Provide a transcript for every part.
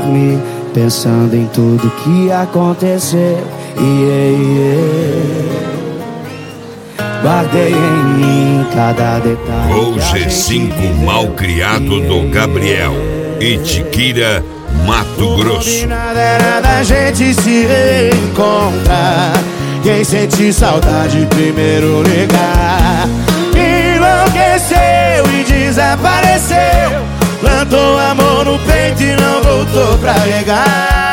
dormir pensando em tudo que aconteceu. Guardei em mim cada detalhe. O G5 Malcriado do Gabriel e Tiquira, Mato Grosso. Nada era da gente se reencontrar. Quem sente saudade primeiro ligar. Enlouqueceu e desapareceu. Plantou amor no peito e não voltou pra regar.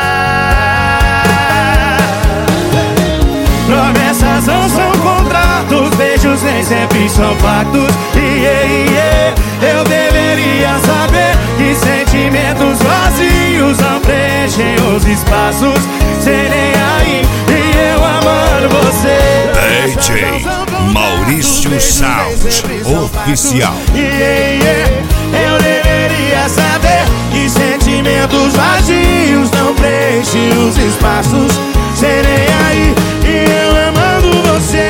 Promessas não são contratos, beijos nem sempre são pactos. Eu deveria saber que sentimentos vazios não preenchem os espaços. Sem nem aí, e eu amando você. DJ Maurício Sound Oficial. Eu deveria saber que sentimentos vazios não preenchem os espaços. Sem nem aí, e eu amando você.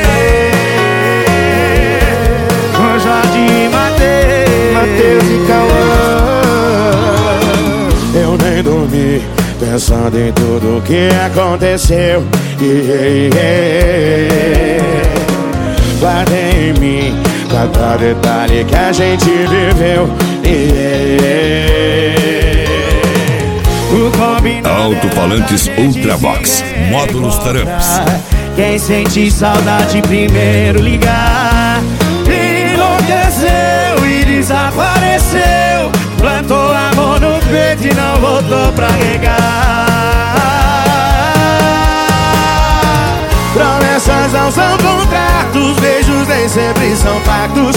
Com Jorge e Matheus e Cauã. Eu nem dormi pensando em tudo que aconteceu. Guardei em mim cada detalhe que a gente viveu. Alto-falantes Ultravox, módulos Taramps. Quem sente saudade primeiro ligar. Enlouqueceu e desapareceu. Plantou amor no peito e não voltou pra regar. Promessas não são contratos, beijos nem sempre são pactos.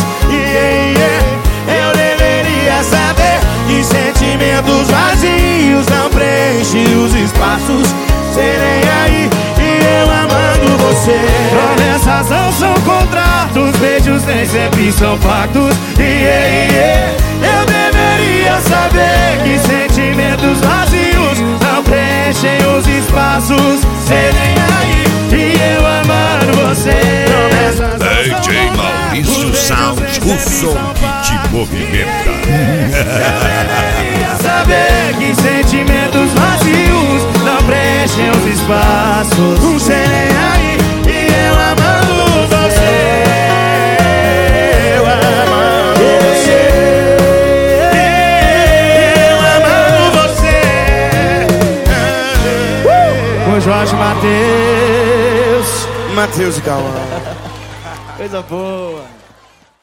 Eu deveria saber que sentimentos vazios não preenchem os espaços. Serei aí e eu amando você. Promessas não são contratos, beijos nem sempre são pactos. Eu deveria saber que sentimentos vazios não preenchem os espaços. Serei aí e eu amando você. DJ Maurício Sound, o som que te movimenta. Deveria saber que sentimentos vazios não preenchem os espaços. Não sei nem aí, e eu amando você. Eu amando você. Eu amando você. Com Jorge Matheus e Cauã. Coisa boa.